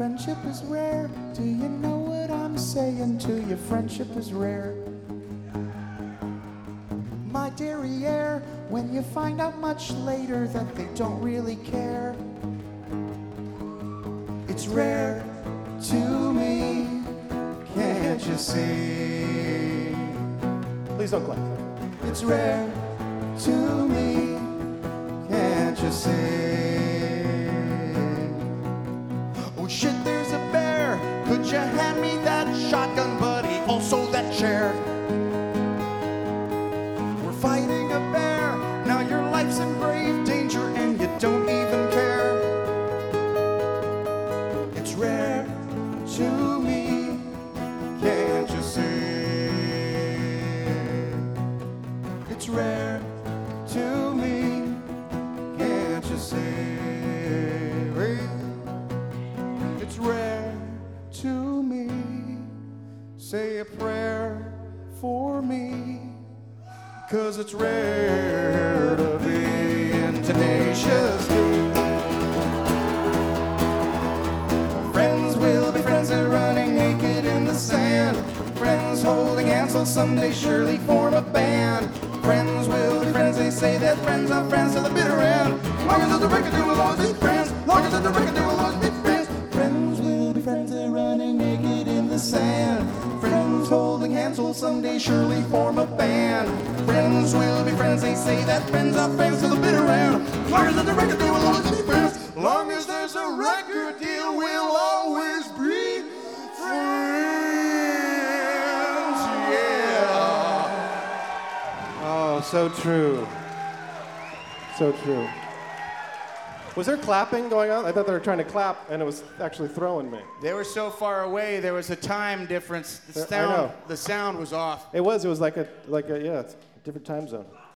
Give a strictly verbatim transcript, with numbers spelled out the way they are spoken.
friendship is rare. Do you know what I'm saying to you? Friendship is rare. My derriere, when you find out much later that they don't really care. It's rare to me, can't you see? Please don't clap. It's rare to me, can't you see? Oh shit, there's a bear. Could you hand me that shotgun, buddy? Also that chair. We're fighting a bear. Now your life's in grave danger and you don't even care. It's rare to me, can't you see? It's rare to me, can't you see? It's rare to me. Say a prayer for me, 'cause it's rare to be in tenacious need. Friends will be friends, they're running naked in the sand. Friends holding hands will someday surely form a band. Friends will be friends, they say that friends are friends to the bitter end. Longer than the record, they will always be friends. Longer than the record, they will always be friends. Friends will be friends, they're running naked in the sand. Friends holding hands will someday surely form a band. Friends will be friends, they say that friends are friends to the bitter end. Longer than the record, they will always be friends. Long as there's a record deal, we'll always be friends. Yeah. Oh, so true. So true. Was there clapping going on? I thought they were trying to clap, and it was actually throwing me. They were so far away, there was a time difference. The I sound, know. the sound was off. It was. It was like a, like a, yeah, it's a different time zone.